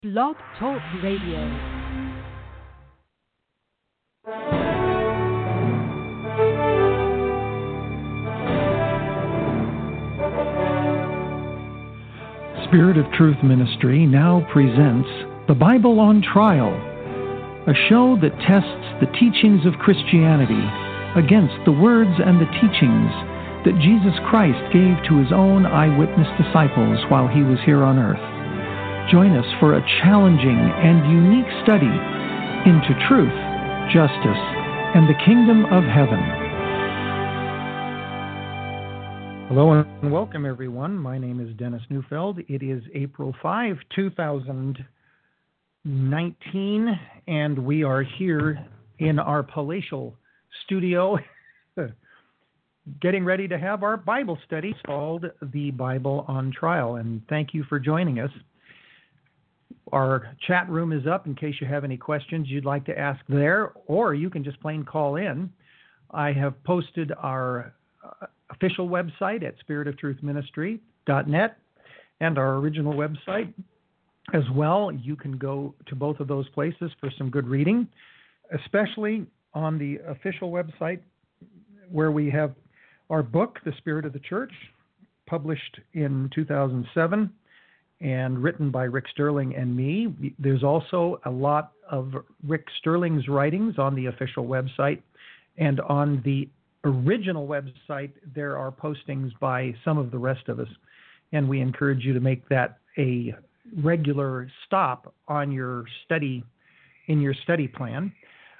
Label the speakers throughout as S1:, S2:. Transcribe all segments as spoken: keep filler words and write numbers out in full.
S1: Blog Talk Radio.
S2: Spirit of Truth Ministry now presents The Bible on Trial, a show that tests the teachings of Christianity against the words and the teachings that Jesus Christ gave to his own eyewitness disciples while he was here on earth. Join us for a challenging and unique study into truth, justice, and the kingdom of heaven. Hello and welcome, everyone. My name is Dennis Neufeld. It is April fifth, two thousand nineteen, and we are here in our palatial studio getting ready to have our Bible study called The Bible on Trial. And thank you for joining us. Our chat room is up in case you have any questions you'd like to ask there, or you can just plain call in. I have posted our uh, official website at spirit of truth ministry dot net and our original website as well. You can go to both of those places for some good reading, especially on the official website where we have our book, The Spirit of the Church, published in two thousand seven. And written by Rick Sterling and me. There's also a lot of Rick Sterling's writings on the official website. And on the original website, there are postings by some of the rest of us. And we encourage you to make that a regular stop on your study, in your study plan.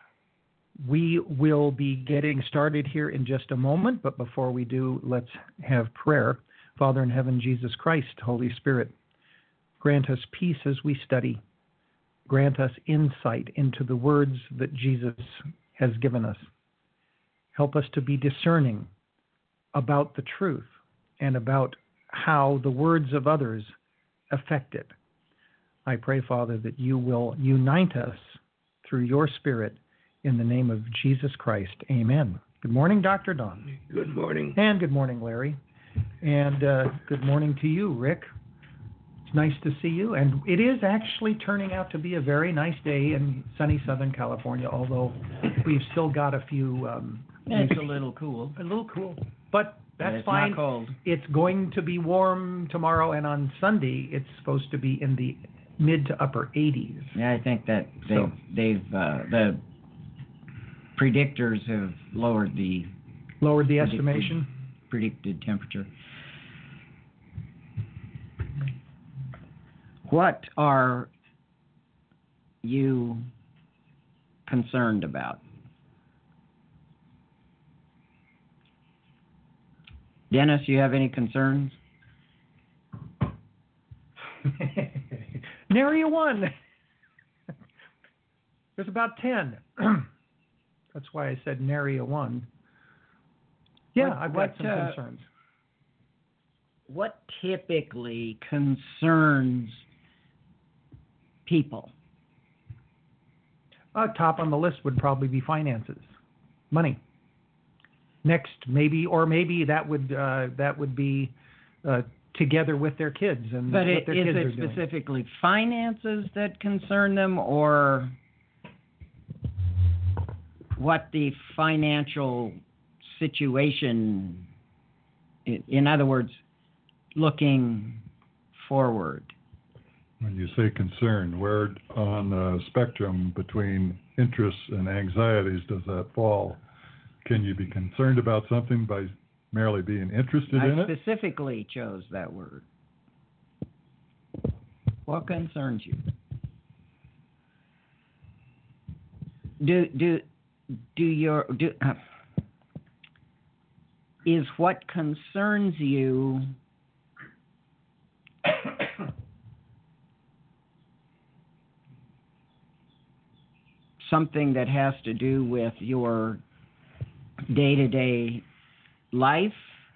S2: We will be getting started here in just a moment. But before we do, let's have prayer. Father in heaven, Jesus Christ, Holy Spirit, grant us peace as we study. Grant us insight into the words that Jesus has given us. Help us to be discerning about the truth and about how the words of others affect it. I pray, Father, that you will unite us through your Spirit in the name of Jesus Christ. Amen. Good morning, Doctor Don.
S3: Good morning.
S2: And good morning, Larry. And uh, good morning to you, Rick. Nice to see you, and it is actually turning out to be a very nice day in sunny Southern California, although we've still got a few... Um,
S3: it's a little cool.
S2: A little cool, but that's
S3: it's
S2: fine.
S3: Not cold.
S2: It's going to be warm tomorrow, and on Sunday it's supposed to be in the mid to upper eighties.
S3: Yeah, I think that they've,
S2: so,
S3: they've uh, the predictors have lowered the...
S2: Lowered the
S3: predicted,
S2: estimation?
S3: Predicted temperature. What are you concerned about? Dennis, you have any concerns?
S2: Nary a one. There's about ten. That's why I said nary a one. Yeah,
S3: what,
S2: I've got
S3: what,
S2: some
S3: uh,
S2: concerns.
S3: What typically concerns people?
S2: Uh, top on the list would probably be finances, money. Next, maybe, or maybe that would uh, that would be uh, together with their kids and
S3: but
S2: what
S3: it,
S2: their
S3: is
S2: kids
S3: it
S2: are doing.
S3: specifically finances that concern them, or what the financial situation? In, in other words, looking forward.
S4: When you say concern, where on the spectrum between interests and anxieties does that fall? Can you be concerned about something by merely being interested
S3: I
S4: in it?
S3: I specifically chose that word. What concerns you? Do do do your do uh, is what concerns you something that has to do with your day-to-day life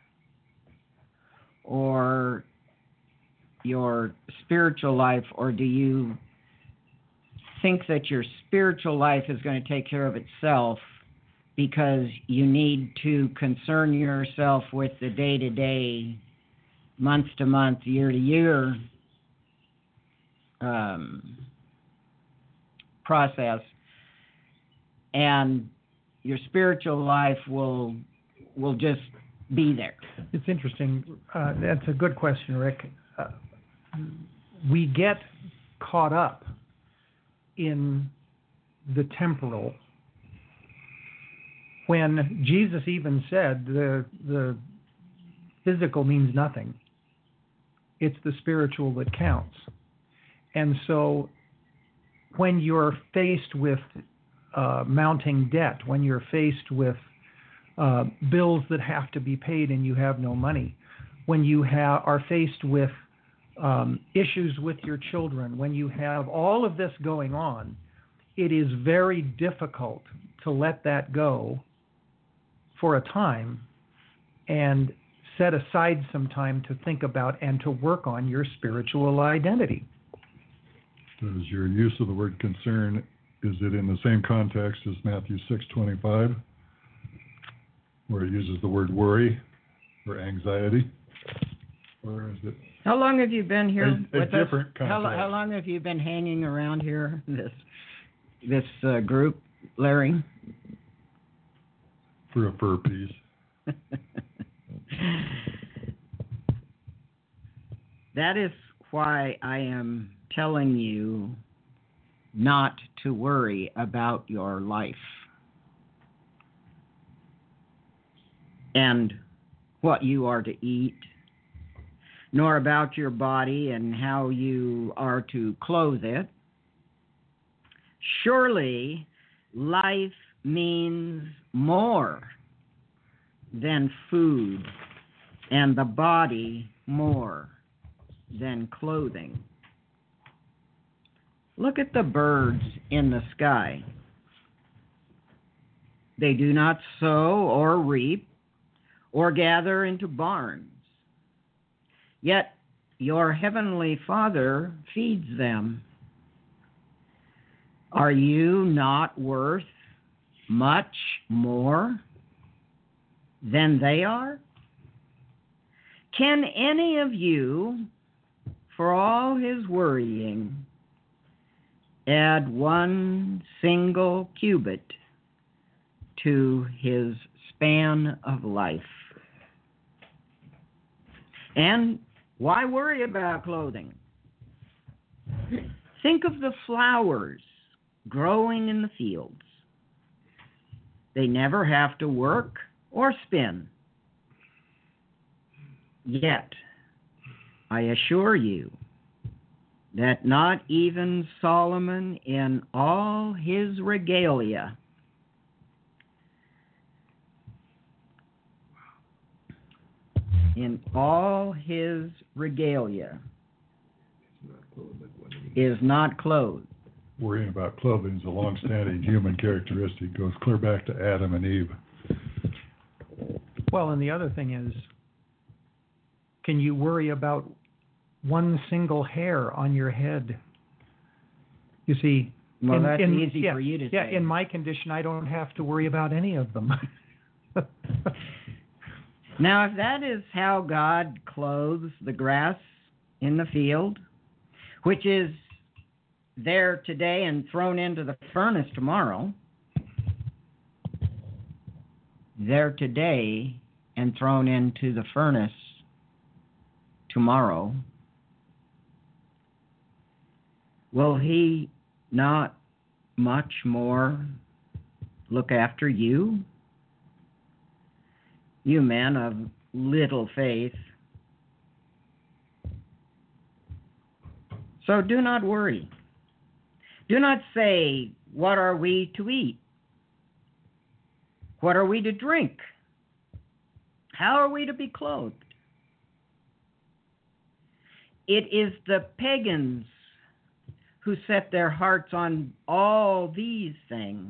S3: or your spiritual life, or do you think that your spiritual life is going to take care of itself because you need to concern yourself with the day-to-day month to month, year to year um, process, and your spiritual life will will just be there.
S2: It's interesting. Uh, that's a good question, Rick. Uh, we get caught up in the temporal when Jesus even said the the physical means nothing. It's the spiritual that counts. And so when you're faced with uh, mounting debt, when you're faced with uh, bills that have to be paid and you have no money, when you ha- are faced with um, issues with your children, when you have all of this going on, it is very difficult to let that go for a time and set aside some time to think about and to work on your spiritual identity.
S4: Does your use of the word concern, is it in the same context as Matthew six twenty-five, where it uses the word worry or anxiety? Or is it
S3: How long have you been here?
S4: a, a
S3: with us?
S4: different
S3: How,
S4: context?
S3: how long have you been hanging around here, this this uh, group, Larry?
S4: For a fur piece.
S3: That is why I am telling you not to worry about your life and what you are to eat, nor about your body and how you are to clothe it. Surely life means more than food, and the body more than clothing. Look at the birds in the sky. They do not sow or reap or gather into barns, yet your heavenly Father feeds them. Are you not worth much more than they are? Can any of you, for all his worrying, add one single cubit to his span of life? And why worry about clothing? Think of the flowers growing in the fields. They never have to work or spin. Yet, I assure you that not even Solomon in all his regalia in all his regalia is not clothed.
S4: Worrying about clothing is a long-standing human characteristic. It goes clear back to Adam and Eve.
S2: Well, and the other thing is, can you worry about one single hair on your head? You see,
S3: Well,
S2: in,
S3: that's
S2: in,
S3: easy
S2: yeah,
S3: for you to
S2: yeah,
S3: say.
S2: in my condition, I don't have to worry about any of them.
S3: Now, if that is how God clothes the grass in the field, which is there today and thrown into the furnace tomorrow, there today and thrown into the furnace tomorrow, will he not much more look after you? You men of little faith. So do not worry. Do not say, what are we to eat? What are we to drink? How are we to be clothed? It is the pagans who set their hearts on all these things.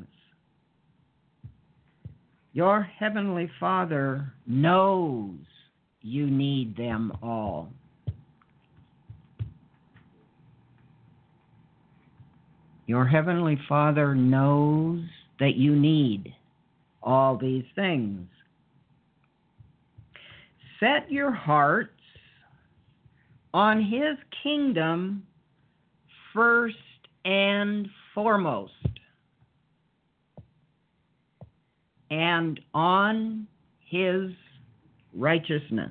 S3: Your heavenly Father knows you need them all. Your heavenly Father knows that you need all these things. Set your hearts on his kingdom first and foremost, and on his righteousness,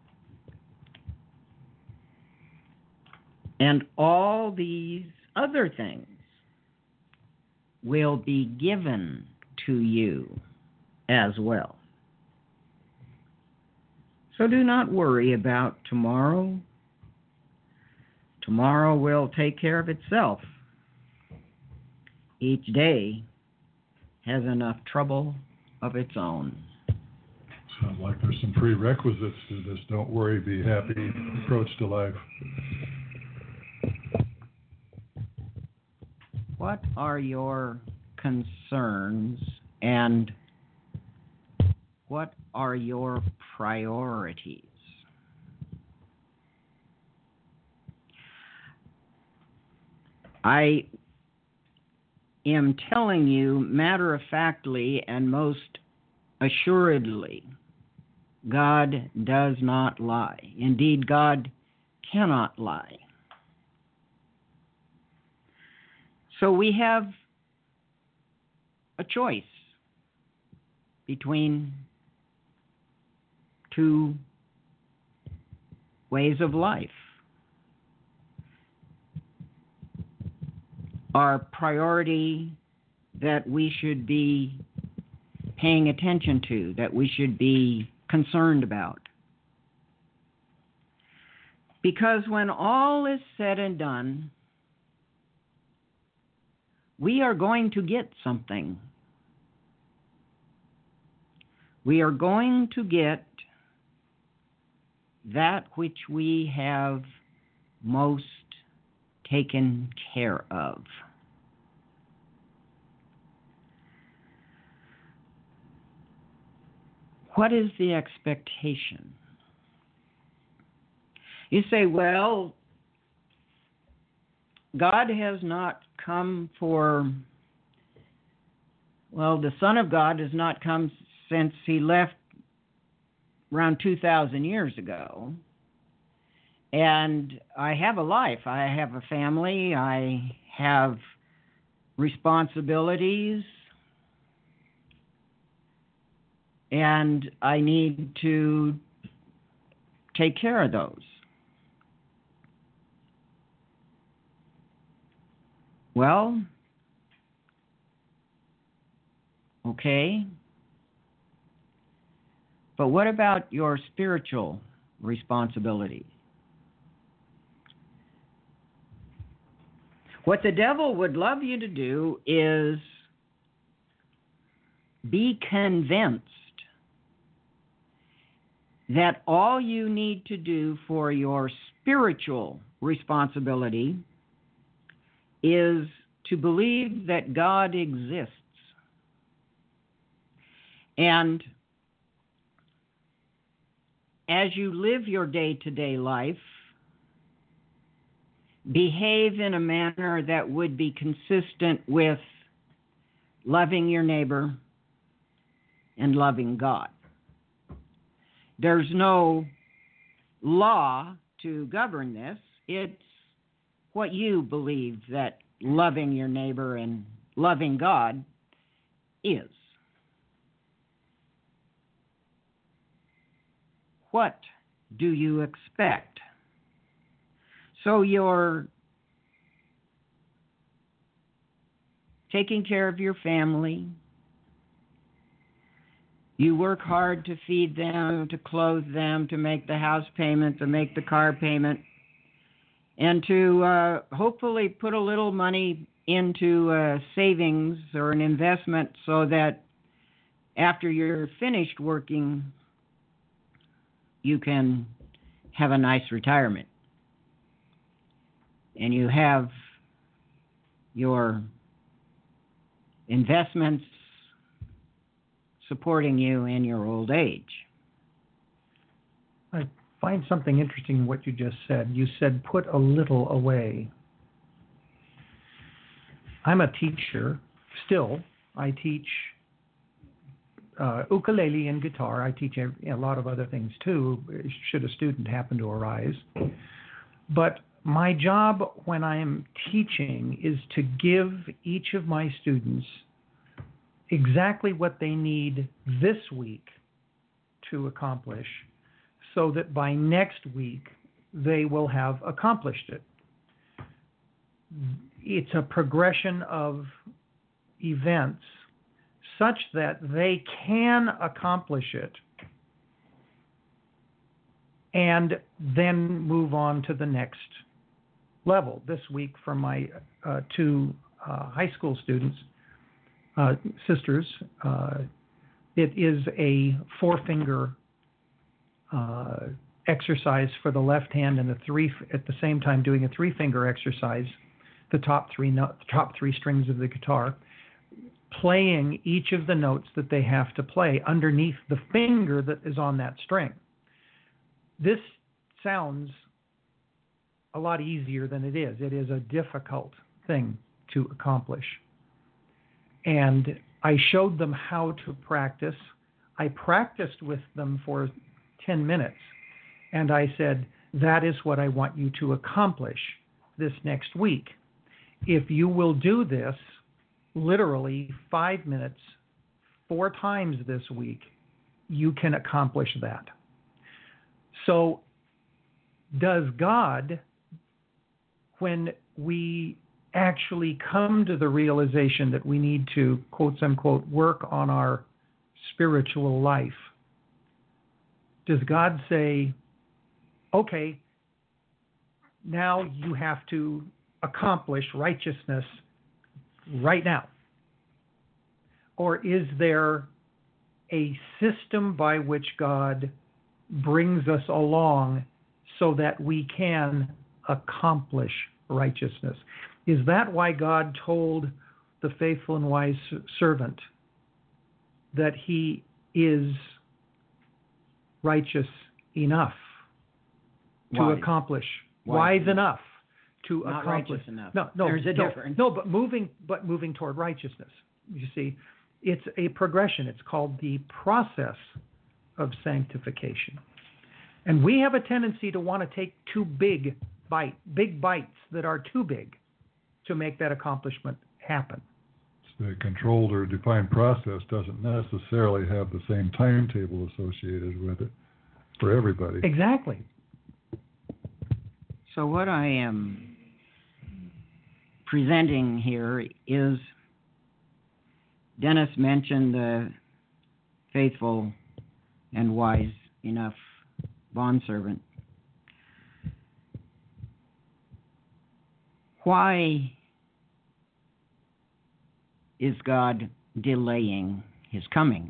S3: and all these other things will be given to you as well. So do not worry about tomorrow. Tomorrow will take care of itself. Each day has enough trouble of its own.
S4: Sounds like there's some prerequisites to this don't worry, be happy approach to life.
S3: What are your concerns and what are your priorities? I am telling you matter-of-factly and most assuredly, God does not lie. Indeed, God cannot lie. So we have a choice between two ways of life. Our priority that we should be paying attention to, that we should be concerned about. Because when all is said and done, we are going to get something. We are going to get that which we have most taken care of. What is the expectation? You say, well, God has not come for, well, the Son of God has not come since he left around two thousand years ago. And I have a life. I have a family. I have responsibilities. And I need to take care of those. Well, okay. But what about your spiritual responsibility? What the devil would love you to do is be convinced that all you need to do for your spiritual responsibility is to believe that God exists. And as you live your day-to-day life, behave in a manner that would be consistent with loving your neighbor and loving God. There's no law to govern this. It's what you believe that loving your neighbor and loving God is. What do you expect? So you're taking care of your family. You work hard to feed them, to clothe them, to make the house payment, to make the car payment, and to uh, hopefully put a little money into uh, savings or an investment so that after you're finished working, you can have a nice retirement. And you have your investments supporting you in your old age.
S2: I find something interesting in what you just said. You said put a little away. I'm a teacher still. I teach uh, ukulele and guitar. I teach a, a lot of other things too, should a student happen to arise. But my job when I am teaching is to give each of my students exactly what they need this week to accomplish, so that by next week they will have accomplished it. It's a progression of events such that they can accomplish it and then move on to the next level. This week, for my uh, two uh, high school students, uh, sisters, uh, it is a four-finger uh, exercise for the left hand, and the three at the same time doing a three-finger exercise, the top three no, top three strings of the guitar, playing each of the notes that they have to play underneath the finger that is on that string. This sounds a lot easier than it is. It is a difficult thing to accomplish. And I showed them how to practice. I practiced with them for ten minutes. And I said, that is what I want you to accomplish this next week. If you will do this literally five minutes, four times this week, you can accomplish that. So does God, when we actually come to the realization that we need to, quote unquote, work on our spiritual life, does God say, okay, now you have to accomplish righteousness right now? Or is there a system by which God brings us along so that we can accomplish righteousness? Is that why God told the faithful and wise servant that he is righteous enough to
S3: Wise.
S2: accomplish,
S3: Wise,
S2: wise enough to
S3: Not
S2: accomplish?
S3: righteous enough.
S2: No, no,
S3: There's a
S2: no,
S3: difference.
S2: no, but moving, but moving toward righteousness. You see, it's a progression. It's called the process of sanctification. And we have a tendency to want to take too big bite, big bites that are too big to make that accomplishment happen.
S4: The controlled or defined process doesn't necessarily have the same timetable associated with it for everybody.
S2: Exactly.
S3: So what I am presenting here is, Dennis mentioned the faithful and wise enough bondservant. Why is God delaying his coming?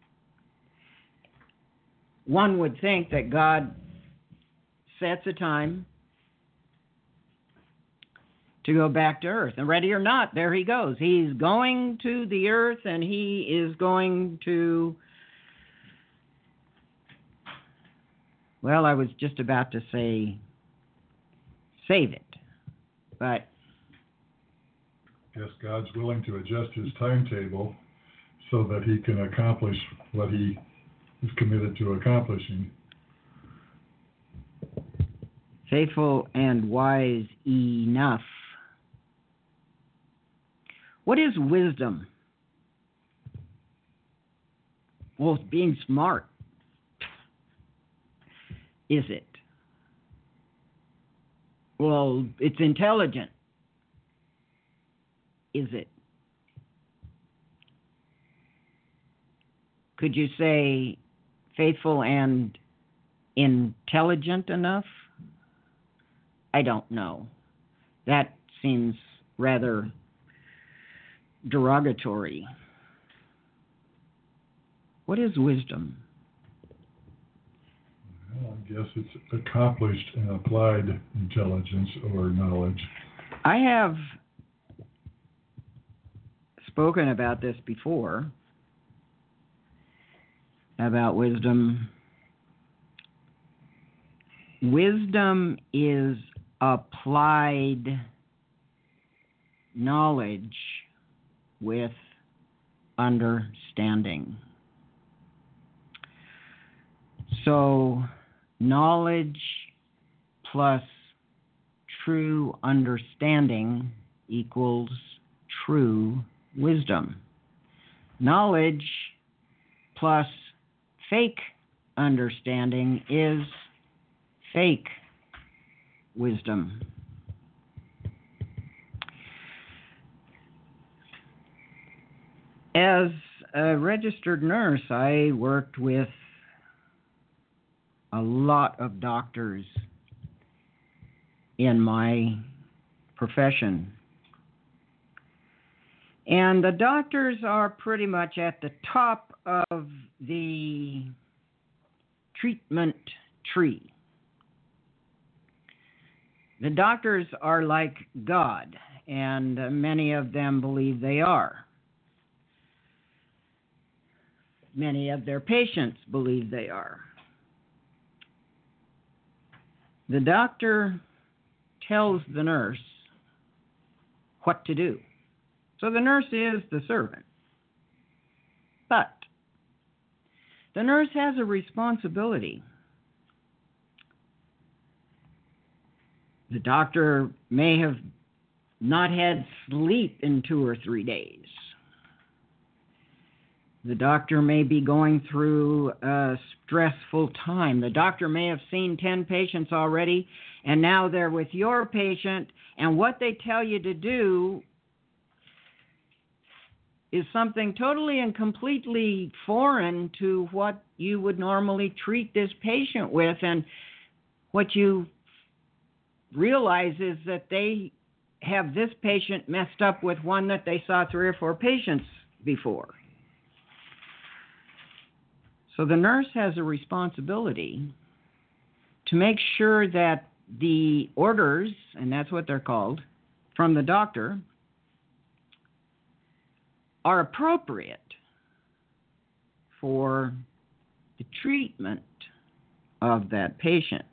S3: One would think that God sets a time to go back to earth. And ready or not, there he goes. He's going to the earth, and he is going to, well, I was just about to say save it. But
S4: Yes, God's willing to adjust his timetable so that he can accomplish what he is committed to accomplishing.
S3: faithful and wise enough. What is wisdom? Well, it's being smart. Is it? Well, it's intelligent. Is it? Could you say faithful and intelligent enough? I don't know. That seems rather derogatory. What is wisdom?
S4: Well, I guess it's accomplished and applied intelligence or knowledge.
S3: I have spoken about this before, about wisdom. Wisdom is applied knowledge with understanding. So, knowledge plus true understanding equals true wisdom. Knowledge plus fake understanding is fake wisdom. As a registered nurse, I worked with a lot of doctors in my profession. And the doctors are pretty much at the top of the treatment tree. The doctors are like God, and many of them believe they are. Many of their patients believe they are. The doctor tells the nurse what to do. So the nurse is the servant. But the nurse has a responsibility. The doctor may have not had sleep in two or three days. The doctor may be going through a stressful time. The doctor may have seen ten patients already, and now they're with your patient, and what they tell you to do is something totally and completely foreign to what you would normally treat this patient with. And what you realize is that they have this patient messed up with one that they saw three or four patients before. So the nurse has a responsibility to make sure that the orders, and that's what they're called, from the doctor are appropriate for the treatment of that patient.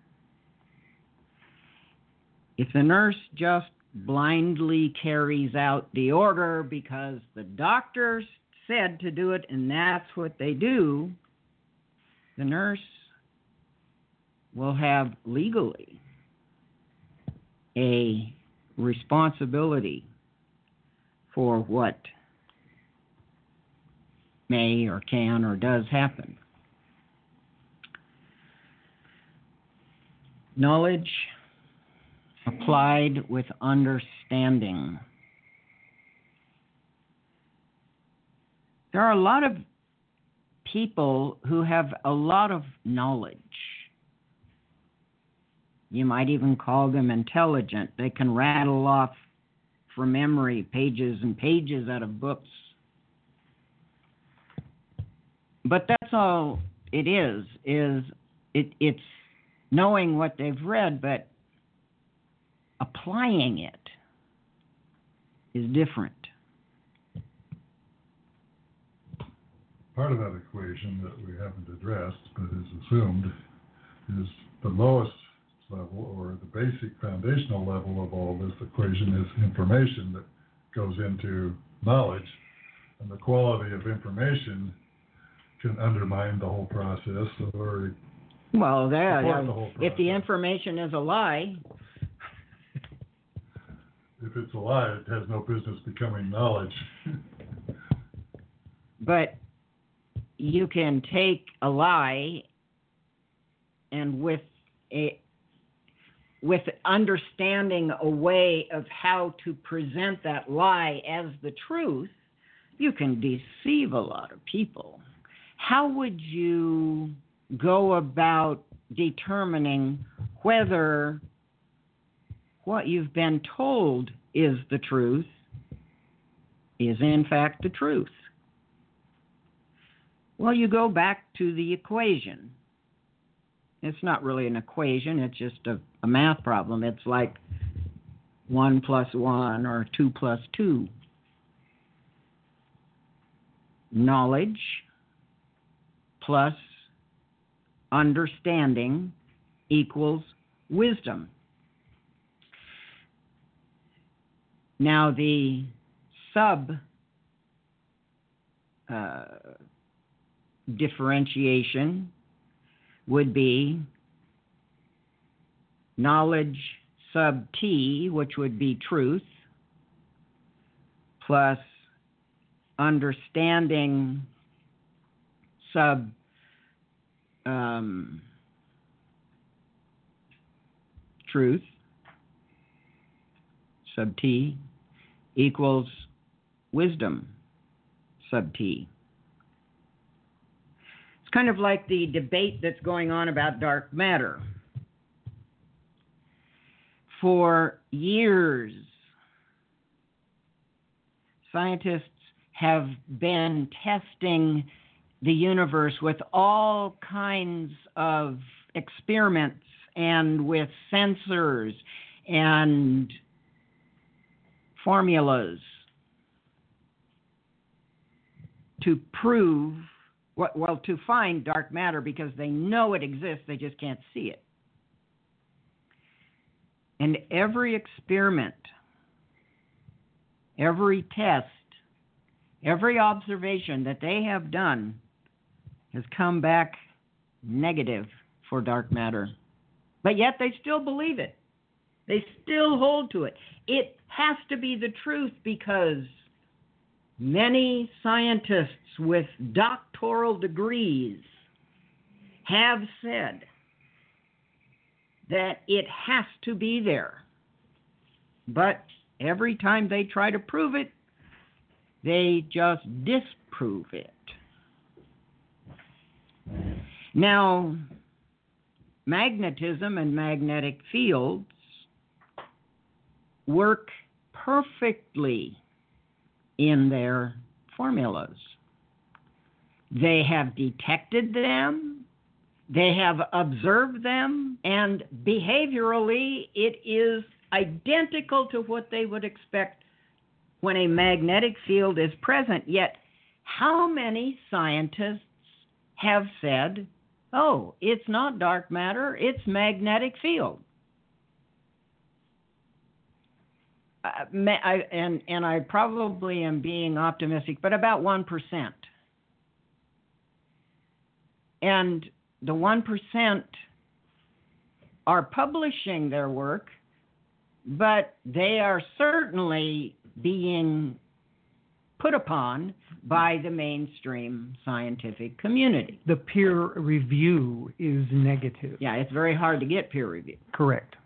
S3: If the nurse just blindly carries out the order because the doctor said to do it and that's what they do, the nurse will have legally a responsibility for what may or can or does happen. Knowledge applied with understanding. There are a lot of people who have a lot of knowledge. You might even call them intelligent. They can rattle off from memory pages and pages out of books. But that's all it is, is it, it's knowing what they've read, but applying it is different.
S4: Part of that equation that we haven't addressed, but is assumed, is the lowest level or the basic foundational level of all this equation is information that goes into knowledge, and the quality of information can undermine the whole process or
S3: well, that,
S4: support the whole process.
S3: If the information is a lie,
S4: if it's a lie, it has no business becoming knowledge.
S3: But you can take a lie and with a with understanding a way of how to present that lie as the truth, you can deceive a lot of people. How would you go about determining whether what you've been told is the truth is in fact the truth? Well, you go back to the equation. It's not really an equation, it's just a, a math problem. It's like one plus one or two plus two. Knowledge plus understanding equals wisdom. Now, the sub uh, differentiation would be knowledge sub T, which would be truth, plus understanding sub um, truth, sub T, equals wisdom, sub T. It's kind of like the debate that's going on about dark matter. For years, scientists have been testing the universe with all kinds of experiments and with sensors and formulas to prove, well, to find dark matter, because they know it exists, they just can't see it. And every experiment, every test, every observation that they have done has come back negative for dark matter. But yet they still believe it. They still hold to it. It has to be the truth, because many scientists with doctoral degrees have said that it has to be there. But every time they try to prove it, they just disprove it. Now, magnetism and magnetic fields work perfectly in their formulas. They have detected them, they have observed them, and behaviorally it is identical to what they would expect when a magnetic field is present. Yet, how many scientists have said, oh, it's not dark matter, it's magnetic field? Uh, I, and, and I probably am being optimistic, but about one percent. And the one percent are publishing their work, but they are certainly being put upon by the mainstream scientific community.
S2: The peer review is negative.
S3: Yeah, it's very hard to get peer review.
S2: Correct.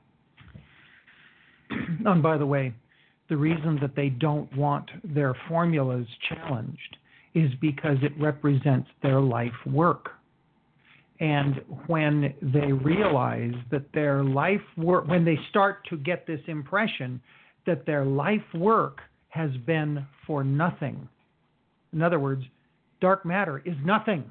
S2: And by the way, the reason that they don't want their formulas challenged is because it represents their life work. And when they realize that their life work, when they start to get this impression that their life work has been for nothing, in other words, dark matter is nothing,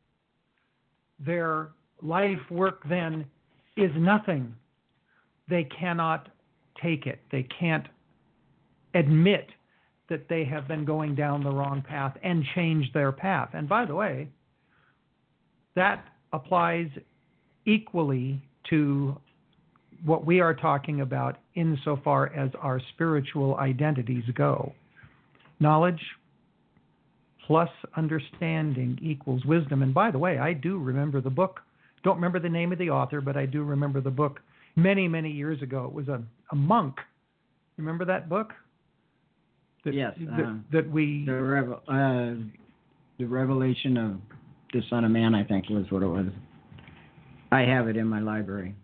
S2: their life work then is nothing, they cannot take it. They can't admit that they have been going down the wrong path and change their path. And by the way, that applies equally to what we are talking about insofar as our spiritual identities go. Knowledge plus understanding equals wisdom. And by the way, I do remember the book. Don't remember the name of the author, but I do remember the book many, many years ago. It was a, a monk. Remember that book? That,
S3: yes.
S2: That,
S3: Uh,
S2: that we...
S3: the, revel, uh, the Revelation of the Son of Man, I think, was what it was. I have it in my library.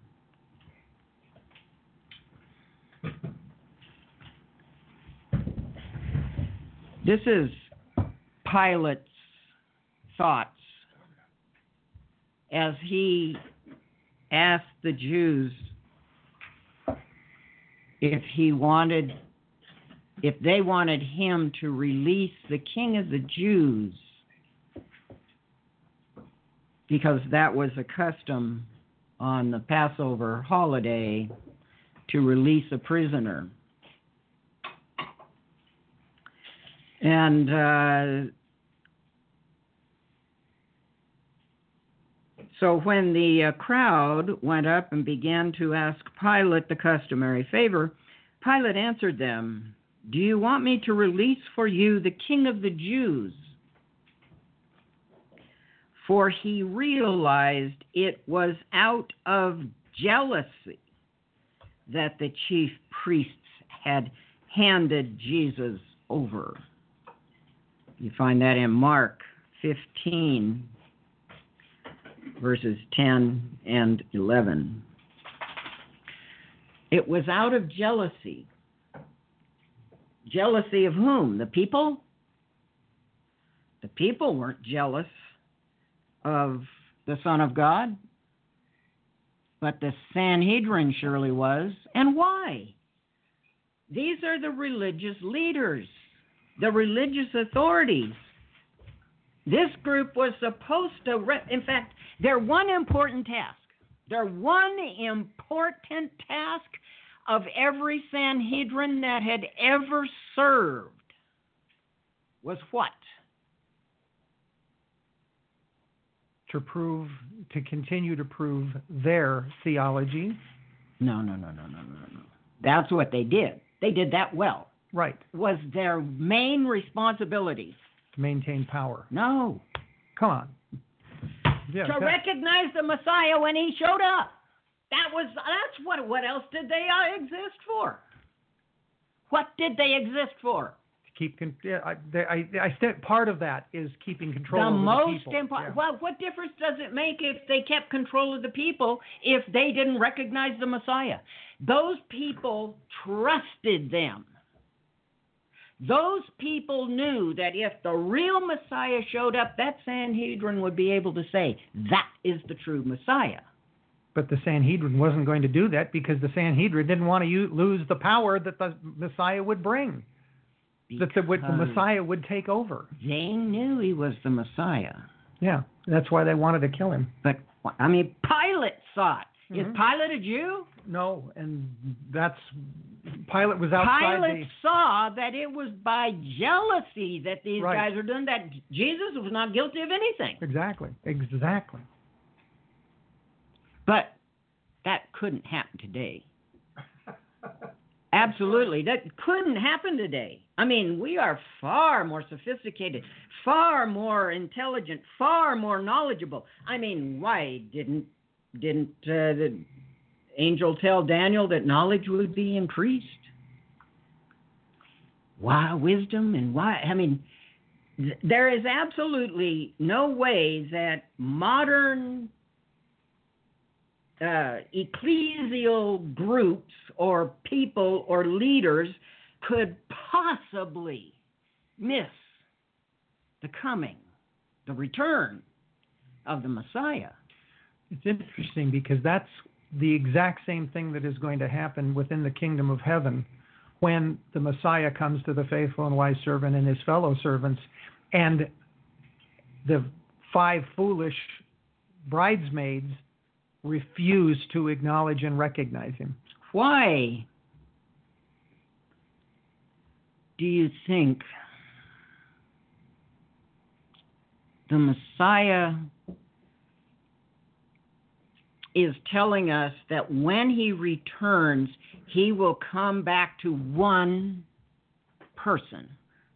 S3: This is Pilate's thoughts as he asked the Jews if he wanted, if they wanted him to release the King of the Jews, because that was a custom on the Passover holiday to release a prisoner. And uh, so when the uh, crowd went up and began to ask Pilate the customary favor, Pilate answered them, "Do you want me to release for you the King of the Jews?" For he realized it was out of jealousy that the chief priests had handed Jesus over. You find that in Mark fifteen, verses ten and eleven. It was out of jealousy. Jealousy of whom? The people? The people weren't jealous of the Son of God, but the Sanhedrin surely was. And why? These are the religious leaders, the religious authorities. This group was supposed to, re- in fact, their one important task, their one important task of every Sanhedrin that had ever served was what?
S2: To prove, to continue to prove their theology.
S3: No, no, no, no, no, no, no. That's what they did. They did that well.
S2: Right.
S3: Was their main responsibility.
S2: To maintain power.
S3: No.
S2: Come on. Yeah,
S3: to
S2: that,
S3: recognize the Messiah when he showed up. That was, that's what, what else did they uh, exist for? What did they exist for?
S2: Keep con- yeah, I, they, I, I st- part of that is keeping control
S3: the
S2: over
S3: most
S2: the people.
S3: important.
S2: Yeah.
S3: Well, what difference does it make if they kept control of the people if they didn't recognize the Messiah? Those people trusted them. Those people knew that if the real Messiah showed up, that Sanhedrin would be able to say, that is the true Messiah.
S2: But the Sanhedrin wasn't going to do that because the Sanhedrin didn't want to u- lose the power that the Messiah would bring. That the, the Messiah would take over.
S3: They knew he was the Messiah.
S2: Yeah, that's why they wanted to kill him.
S3: But, I mean, Pilate saw it.
S2: Mm-hmm.
S3: Is Pilate a Jew?
S2: No, and that's, Pilate was outside
S3: Pilate
S2: the...
S3: saw that it was by jealousy that these
S2: Right.
S3: guys were doing that. Jesus was not guilty of anything.
S2: Exactly, exactly.
S3: But that couldn't happen today. Absolutely. That couldn't happen today. I mean, we are far more sophisticated, far more intelligent, far more knowledgeable. I mean, why didn't didn't uh, the angel tell Daniel that knowledge would be increased? Why wisdom and why? I mean, th- there is absolutely no way that modern Uh, ecclesial groups or people or leaders could possibly miss the coming, the return of the Messiah.
S2: It's interesting because that's the exact same thing that is going to happen within the kingdom of heaven when the Messiah comes to the faithful and wise servant and his fellow servants, and the five foolish bridesmaids refuse to acknowledge and recognize him.
S3: Why do you think the Messiah is telling us that when he returns, he will come back to one person?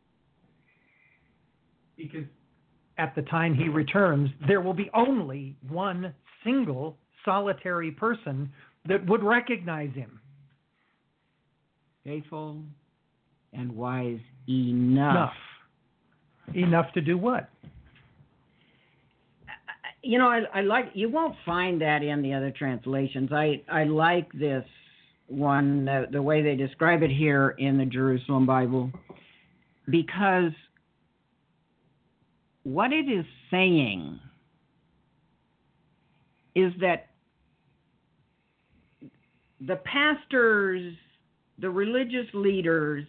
S2: Because at the time he returns, there will be only one single solitary person that would recognize him.
S3: Faithful and wise enough.
S2: Enough. Enough to do what?
S3: You know, I, I like, you won't find that in the other translations. I, I like this one, uh, the way they describe it here in the Jerusalem Bible, because what it is saying is that the pastors, the religious leaders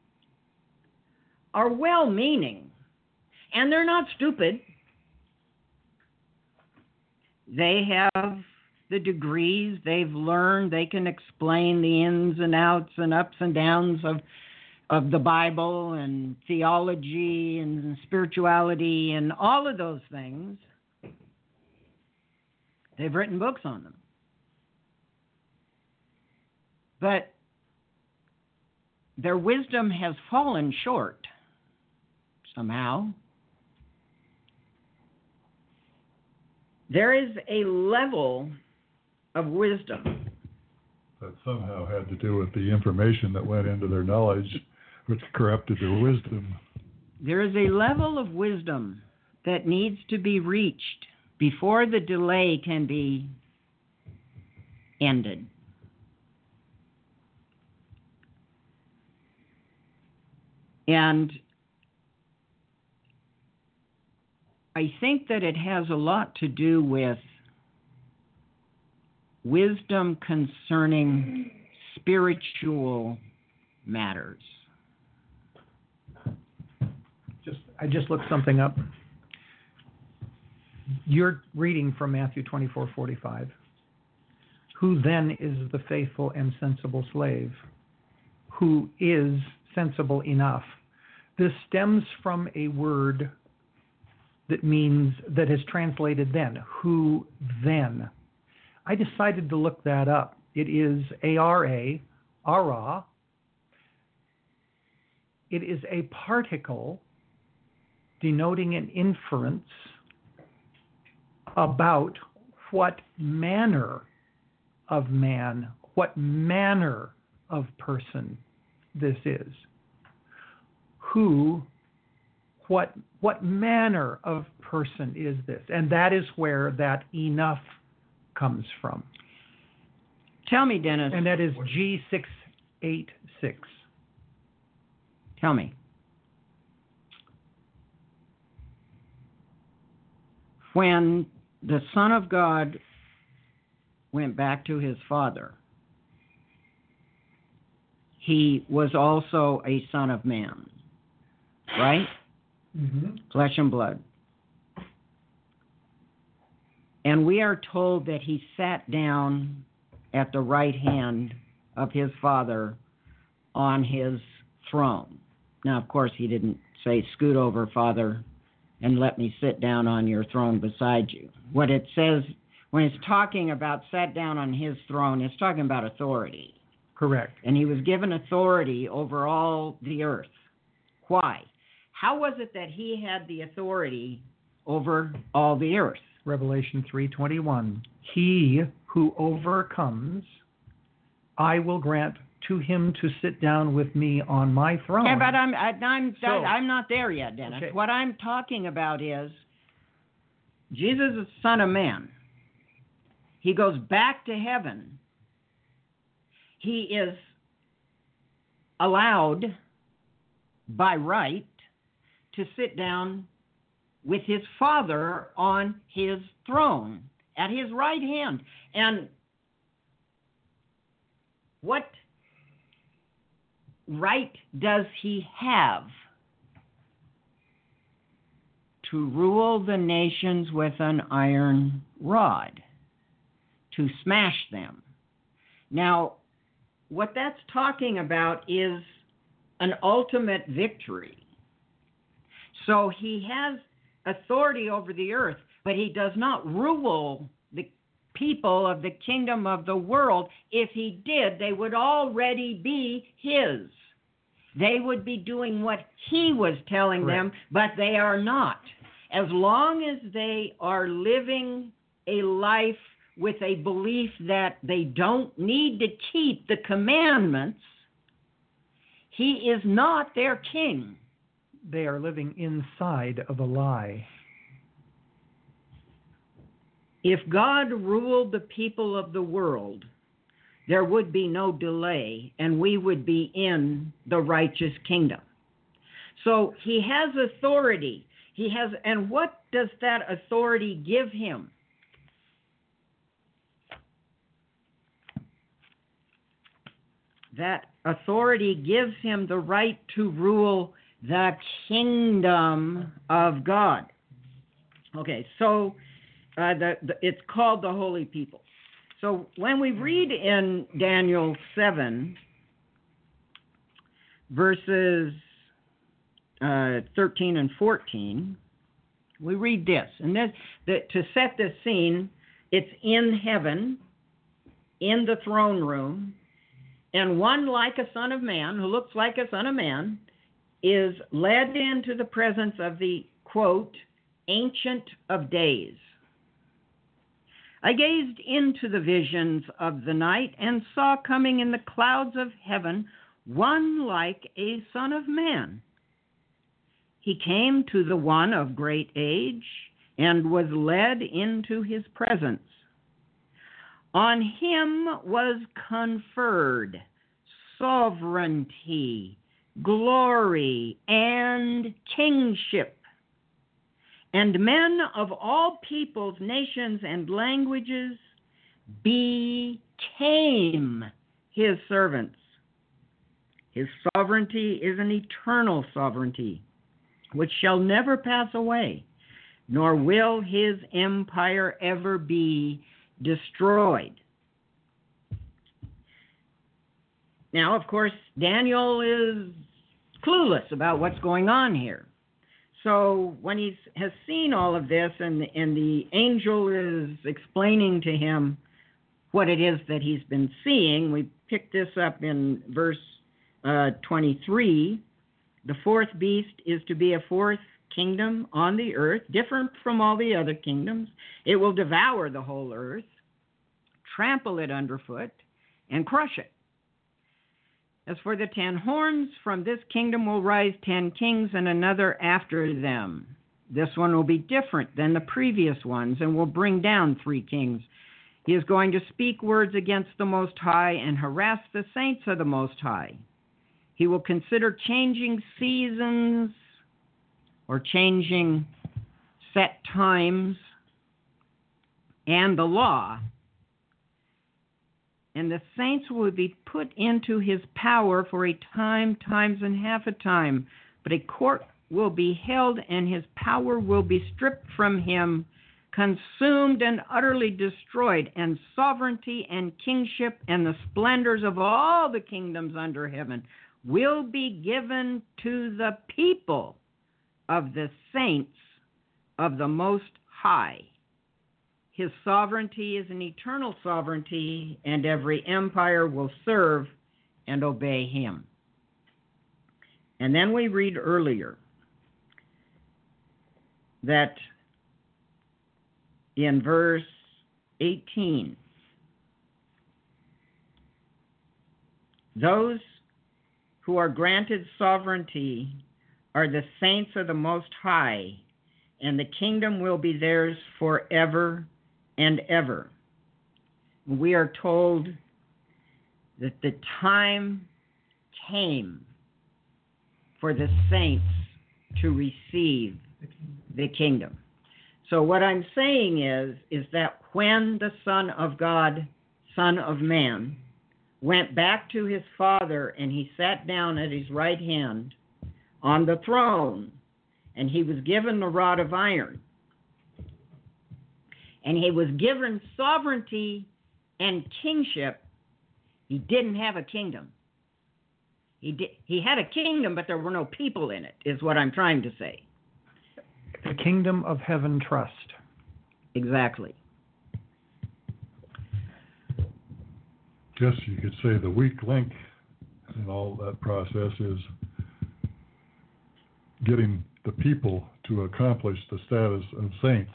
S3: are well-meaning, and they're not stupid. They have the degrees, they've learned, they can explain the ins and outs and ups and downs of of the Bible and theology and spirituality and all of those things. They've written books on them. But their wisdom has fallen short somehow. There is a level of wisdom
S4: that somehow had to do with the information that went into their knowledge, which corrupted their wisdom.
S3: There is a level of wisdom that needs to be reached before the delay can be ended. And I think that it has a lot to do with wisdom concerning spiritual matters.
S2: Just, I just looked something up. You're reading from Matthew twenty-four forty-five. Who then is the faithful and sensible slave, who is sensible enough? This stems from a word that means, that is translated then. Who then? I decided to look that up. It is A R A, ara. It is a particle denoting an inference about what manner of man, what manner of person this is. Who, what, what manner of person is this? And that is where that enough comes from.
S3: Tell me, Dennis.
S2: And that is G six eighty-six.
S3: Tell me. When the Son of God went back to his Father, he was also a Son of Man, right?
S2: Mm-hmm.
S3: Flesh and blood. And we are told that he sat down at the right hand of his Father on his throne. Now, of course, he didn't say, scoot over, Father, and let me sit down on your throne beside you. What it says, when it's talking about sat down on his throne, it's talking about authority.
S2: Correct.
S3: And he was given authority over all the earth. Why? How was it that he had the authority over all the earth?
S2: Revelation three twenty-one. He who overcomes, I will grant to him to sit down with me on my throne.
S3: Yeah, but I'm I, I'm
S2: So-
S3: I'm not there yet, Dennis.
S2: Okay.
S3: What I'm talking about is Jesus is the Son of Man. He goes back to heaven. He is allowed by right to sit down with his Father on his throne at his right hand. And what right does he have to rule the nations with an iron rod, to smash them? Now, what that's talking about is an ultimate victory. So he has authority over the earth, but he does not rule the people of the kingdom of the world. If he did, they would already be his. They would be doing what he was telling
S2: Correct.
S3: them, but they are not. As long as they are living a life with a belief that they don't need to keep the commandments, he is not their king.
S2: They are living inside of a lie.
S3: If God ruled the people of the world, there would be no delay, and we would be in the righteous kingdom. So he has authority. He has, and what does that authority give him? That authority gives him the right to rule the kingdom of God. Okay, so uh, the, the, it's called the holy people. So when we read in Daniel seven, verses uh, thirteen and fourteen, we read this. And this, the, to set the scene, it's in heaven, in the throne room, and one like a son of man, who looks like a son of man, is led into the presence of the, quote, Ancient of Days. I gazed into the visions of the night and saw coming in the clouds of heaven one like a son of man. He came to the one of great age and was led into his presence. On him was conferred sovereignty, glory, and kingship. And men of all peoples, nations, and languages became his servants. His sovereignty is an eternal sovereignty, which shall never pass away, nor will his empire ever be destroyed. Now, of course, Daniel is clueless about what's going on here. So when he has seen all of this and, and the angel is explaining to him what it is that he's been seeing, we pick this up in verse uh, twenty-three. The fourth beast is to be a fourth kingdom on the earth, different from all the other kingdoms. It will devour the whole earth, trample it underfoot, and crush it. As for the ten horns, from this kingdom will rise ten kings and another after them. This one will be different than the previous ones and will bring down three kings. He is going to speak words against the Most High and harass the saints of the Most High. He will consider changing seasons or changing set times and the law. And the saints will be put into his power for a time, times, and half a time. But a court will be held, and his power will be stripped from him, consumed and utterly destroyed, and sovereignty and kingship and the splendors of all the kingdoms under heaven will be given to the people of the saints of the Most High. His sovereignty is an eternal sovereignty, and every empire will serve and obey him. And then we read earlier that in verse eighteen, those who are granted sovereignty are the saints of the Most High, and the kingdom will be theirs forever and ever. We are told that the time came for the saints to receive the kingdom. So what I'm saying is, is that when the Son of God, Son of Man, went back to his Father and he sat down at his right hand on the throne, and he was given the rod of iron, and he was given sovereignty and kingship, he didn't have a kingdom. He did, he had a kingdom, but there were no people in it, is what I'm trying to say.
S2: The kingdom of heaven trust.
S3: Exactly.
S4: Guess you could say the weak link in all that process is getting the people to accomplish the status of saints.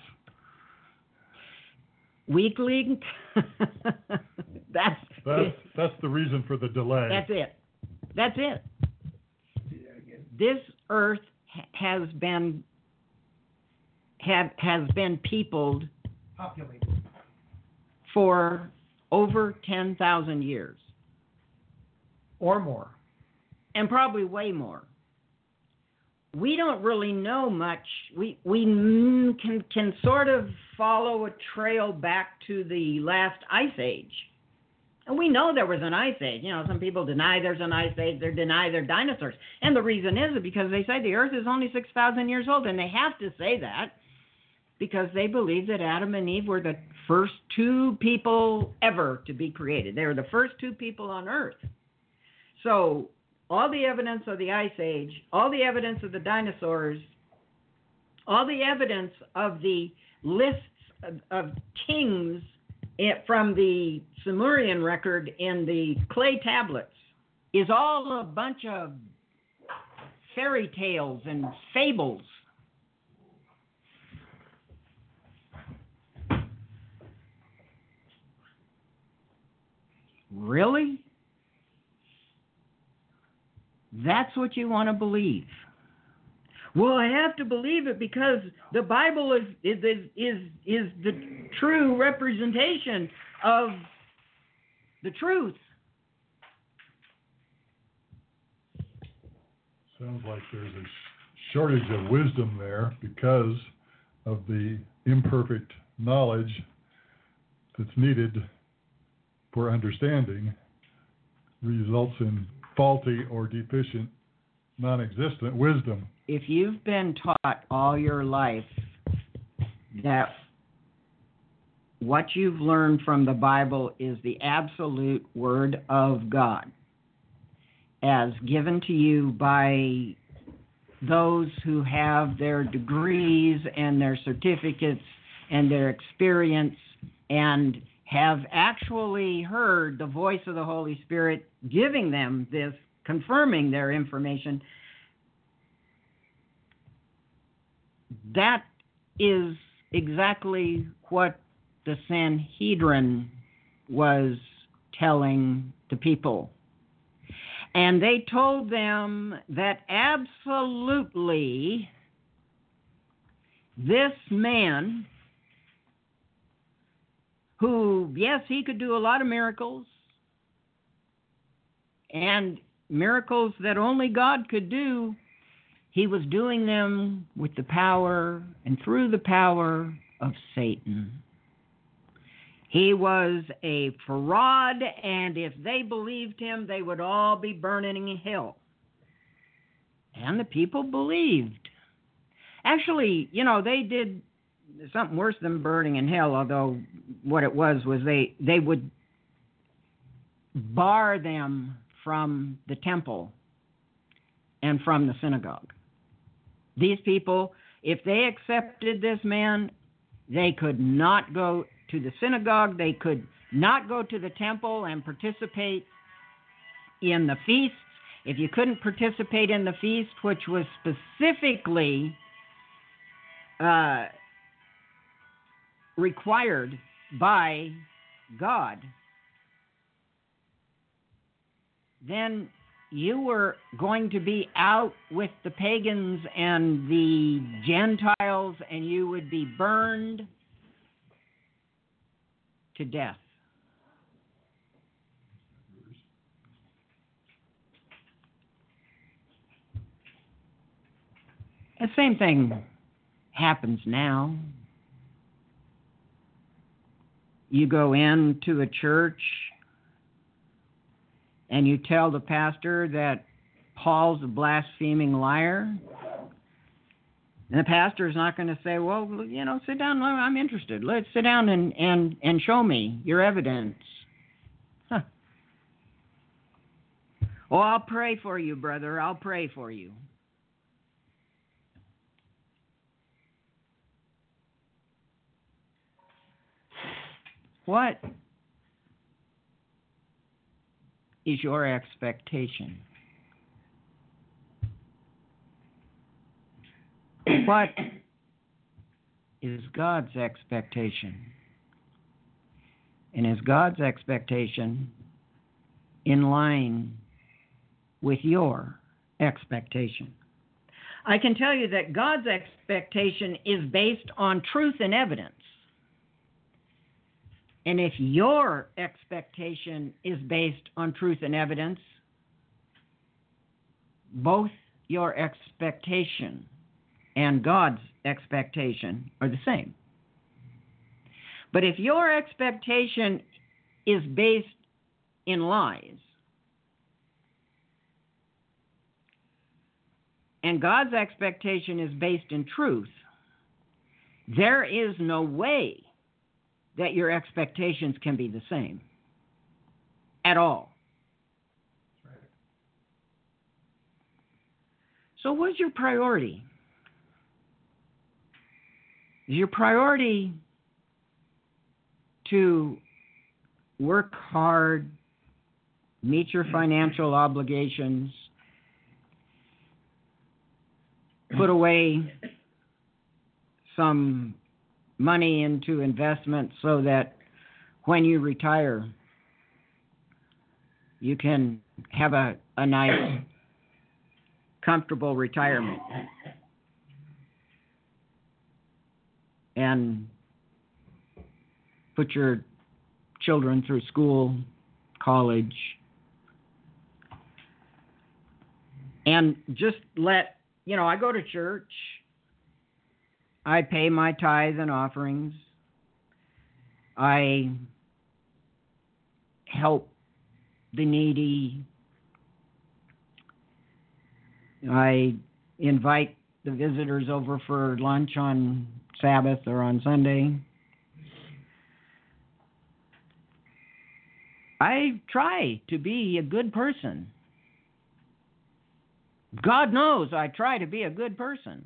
S3: Weak link? that's,
S4: that's that's the reason for the delay.
S3: That's it. That's it. This earth has been have has been peopled,
S2: populated,
S3: for over ten thousand years,
S2: or more,
S3: and probably way more. We don't really know much. We we can can sort of follow a trail back to the last ice age. And we know there was an ice age. You know, some people deny there's an ice age. They deny they're dinosaurs. And the reason is because they say the earth is only six thousand years old. And they have to say that because they believe that Adam and Eve were the first two people ever to be created. They were the first two people on earth. So all the evidence of the ice age, all the evidence of the dinosaurs, all the evidence of the lists of, of kings from the Sumerian record in the clay tablets is all a bunch of fairy tales and fables. Really? That's what you want to believe? Well, I have to believe it because the Bible is is is is the true representation of the truth.
S4: Sounds like there's a shortage of wisdom there because of the imperfect knowledge that's needed for understanding results in faulty or deficient, non-existent wisdom.
S3: If you've been taught all your life that what you've learned from the Bible is the absolute Word of God, as given to you by those who have their degrees and their certificates and their experience and have actually heard the voice of the Holy Spirit giving them this, confirming their information, that is exactly what the Sanhedrin was telling the people. And they told them that absolutely this man, who, yes, he could do a lot of miracles, and miracles that only God could do, he was doing them with the power and through the power of Satan. He was a fraud, and if they believed him, they would all be burning in hell. And the people believed. Actually, you know, they did something worse than burning in hell, although what it was was they, they would bar them from the temple and from the synagogue. These people, if they accepted this man, they could not go to the synagogue, they could not go to the temple and participate in the feasts. If you couldn't participate in the feast, which was specifically uh, required by God, then you were going to be out with the pagans and the Gentiles, and you would be burned to death. The same thing happens now. You go into a church and you tell the pastor that Paul's a blaspheming liar, and the pastor is not going to say, well, you know, sit down, I'm interested. Let's sit down and, and, and show me your evidence. Huh. Oh, I'll pray for you, brother. I'll pray for you. What is your expectation? What is God's expectation? And is God's expectation in line with your expectation? I can tell you that God's expectation is based on truth and evidence. And if your expectation is based on truth and evidence, both your expectation and God's expectation are the same. But if your expectation is based in lies, and God's expectation is based in truth, there is no way that your expectations can be the same at all.
S2: That's right.
S3: So what's your priority? Is your priority to work hard, meet your financial obligations, put away some money into investment so that when you retire, You can have a, a nice, comfortable retirement. And put your children through school, college, and just let, you know, I go to church, I pay my tithe and offerings, I help the needy, I invite the visitors over for lunch on Sabbath or on Sunday. I try to be a good person. God knows I try to be a good person.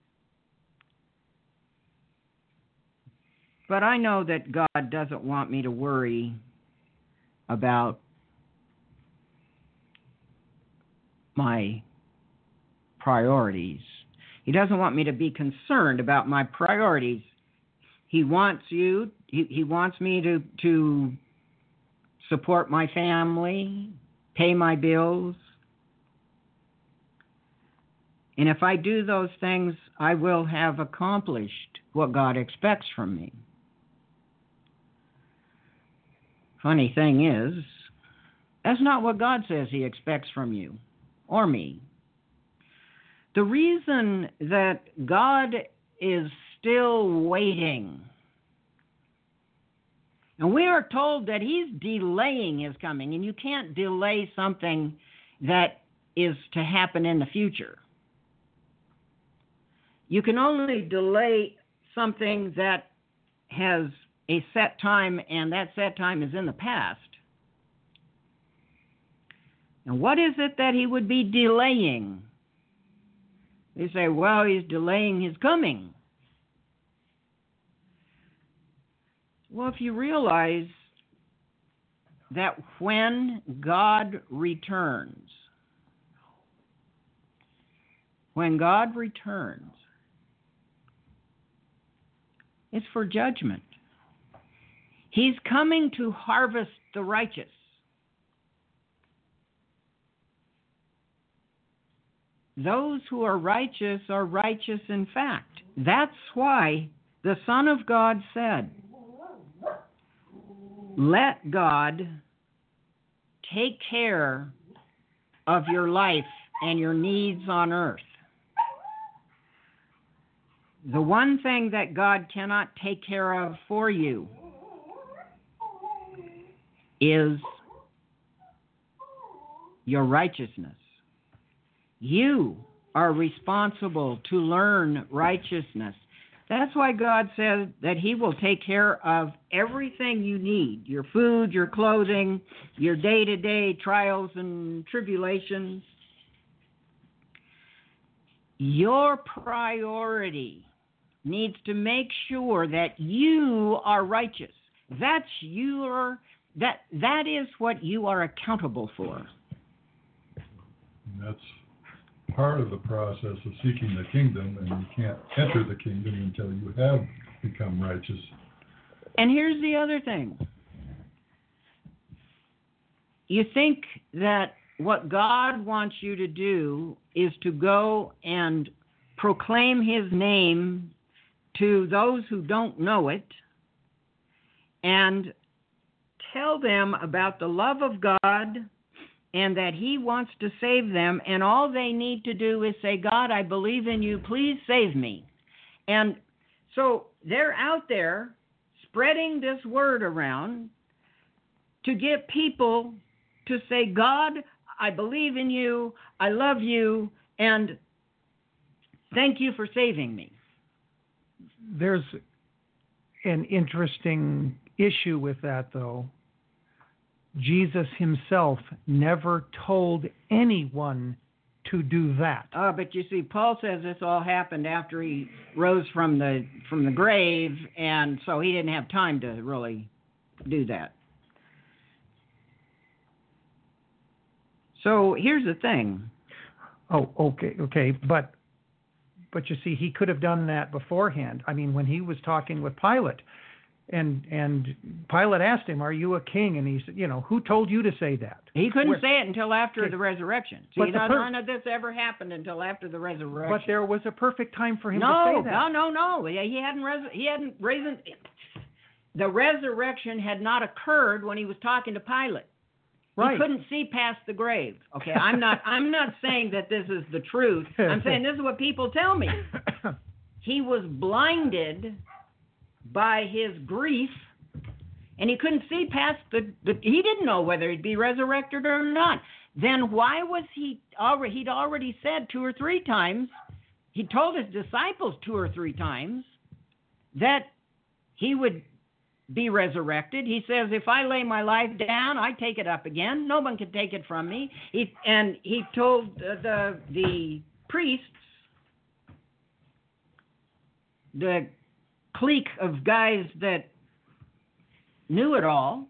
S3: But I know that God doesn't want me to worry about my priorities. He doesn't want me to be concerned about my priorities. He wants you, he, he wants me to, to support my family, pay my bills. And if I do those things, I will have accomplished what God expects from me. Funny thing is, that's not what God says He expects from you or me. The reason that God is still waiting, and we are told that He's delaying His coming, and you can't delay something that is to happen in the future. You can only delay something that has a set time, and that set time is in the past. And what is it that He would be delaying? They say, well, He's delaying His coming. Well, if you realize that when God returns, when God returns, it's for judgment. He's coming to harvest the righteous. Those who are righteous are righteous in fact. That's why the Son of God said, let God take care of your life and your needs on earth. The one thing that God cannot take care of for you is your righteousness. You are responsible to learn righteousness. That's why God says that He will take care of everything you need, your food, your clothing, your day-to-day trials and tribulations. Your priority needs to make sure that you are righteous. That's your that that is what you are accountable for.
S4: And that's part of the process of seeking the kingdom, and you can't enter the kingdom until you have become righteous.
S3: And here's the other thing. You think that what God wants you to do is to go and proclaim His name to those who don't know it and tell them about the love of God and that He wants to save them, and all they need to do is say, God, I believe in you, please save me. And so they're out there spreading this word around to get people to say, God, I believe in you, I love you, and thank you for saving me.
S2: There's an interesting issue with that, though. Jesus Himself never told anyone to do that.
S3: Oh, but you see, Paul says this all happened after He rose from the from the grave, and so He didn't have time to really do that. So here's the thing.
S2: Oh, okay, okay, but but you see, He could have done that beforehand. I mean, when He was talking with Pilate, And and Pilate asked him, "Are you a king?" And he said, "You know, who told you to say that?"
S3: He couldn't
S2: Where,
S3: say it until after
S2: okay.
S3: the resurrection. See,
S2: But the
S3: none,
S2: per-
S3: none of this ever happened until after the resurrection.
S2: But there was a perfect time for him
S3: no,
S2: to say that.
S3: No, no, no, no. He hadn't. Res- he hadn't risen. The resurrection had not occurred when he was talking to Pilate.
S2: Right.
S3: He couldn't see past the grave. Okay, I'm not. I'm not saying that this is the truth. I'm saying this is what people tell me. He was blinded by his grief, and he couldn't see past the, the. He didn't know whether he'd be resurrected or not. Then why was he already? He'd already said two or three times. He told his disciples two or three times that he would be resurrected. He says, if I lay my life down, I take it up again. No one can take it from me. He, and he told uh, the the priests, the clique of guys that knew it all,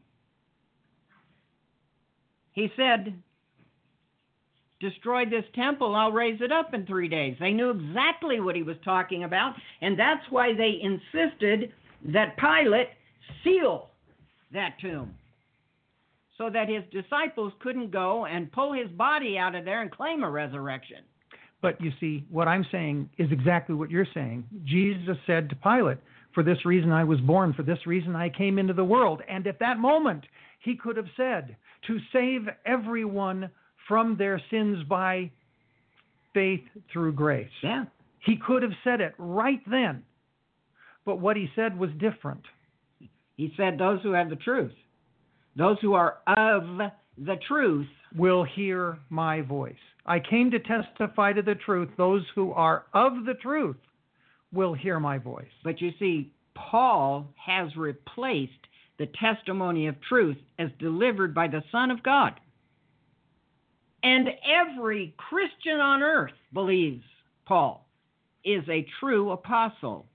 S3: he said, destroy this temple, I'll raise it up in three days. They knew exactly what he was talking about, and that's why they insisted that Pilate seal that tomb so that his disciples couldn't go and pull his body out of there and claim a resurrection.
S2: But you see, what I'm saying is exactly what you're saying. Jesus said to Pilate, for this reason I was born, for this reason I came into the world. And at that moment, he could have said, to save everyone from their sins by faith through grace.
S3: Yeah.
S2: He could have said it right then. But what he said was different.
S3: He said, those who have the truth, those who are of the truth,
S2: will hear my voice. I came to testify to the truth. Those who are of the truth will hear my voice.
S3: But you see, Paul has replaced the testimony of truth as delivered by the Son of God. And every Christian on earth believes Paul is a true apostle.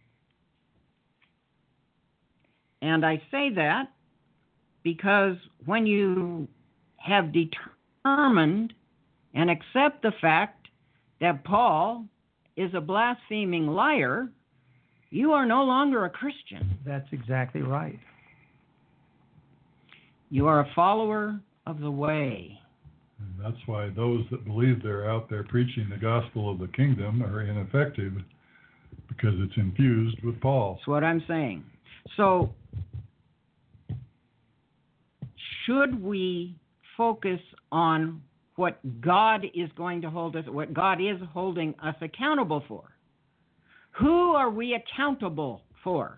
S3: And I say that because when you have determined and accept the fact that Paul is a blaspheming liar, you are no longer a Christian.
S2: That's exactly right.
S3: You are a follower of the way.
S4: And that's why those that believe they're out there preaching the gospel of the kingdom are ineffective, because it's infused with Paul.
S3: That's what I'm saying. So, should we focus on what God is going to hold us, what God is holding us accountable for? Who are we accountable for?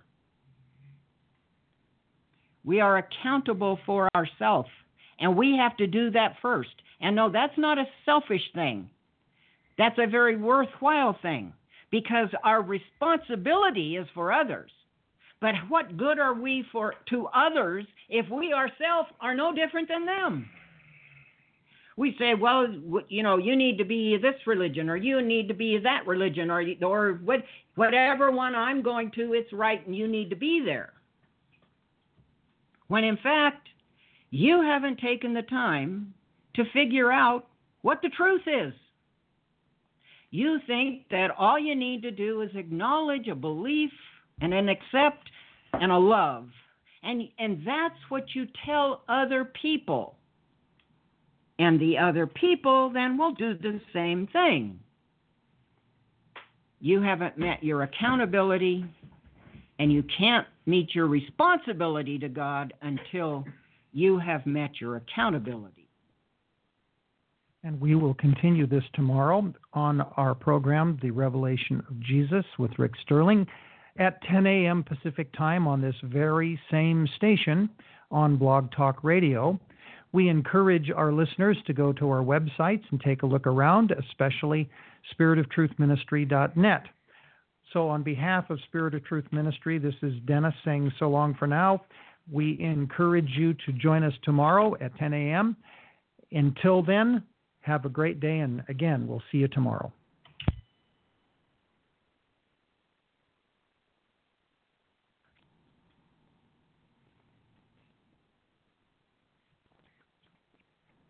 S3: We are accountable for ourselves, and we have to do that first. And no, that's not a selfish thing. That's a very worthwhile thing, because our responsibility is for others. But what good are we for to others if we ourselves are no different than them? We say, well, you know, you need to be this religion, or you need to be that religion, or or what, whatever one I'm going to, it's right, and you need to be there. When in fact, you haven't taken the time to figure out what the truth is. You think that all you need to do is acknowledge a belief and an accept and a love. And, and that's what you tell other people. And the other people then will do the same thing. You haven't met your accountability, and you can't meet your responsibility to God until you have met your accountability.
S2: And we will continue this tomorrow on our program, The Revelation of Jesus, with Rick Sterling, at ten a.m. Pacific time on this very same station on Blog Talk Radio. We encourage our listeners to go to our websites and take a look around, especially spirit of truth ministry dot net. So on behalf of Spirit of Truth Ministry, this is Dennis saying so long for now. We encourage you to join us tomorrow at ten a.m. Until then, have a great day, and again, we'll see you tomorrow.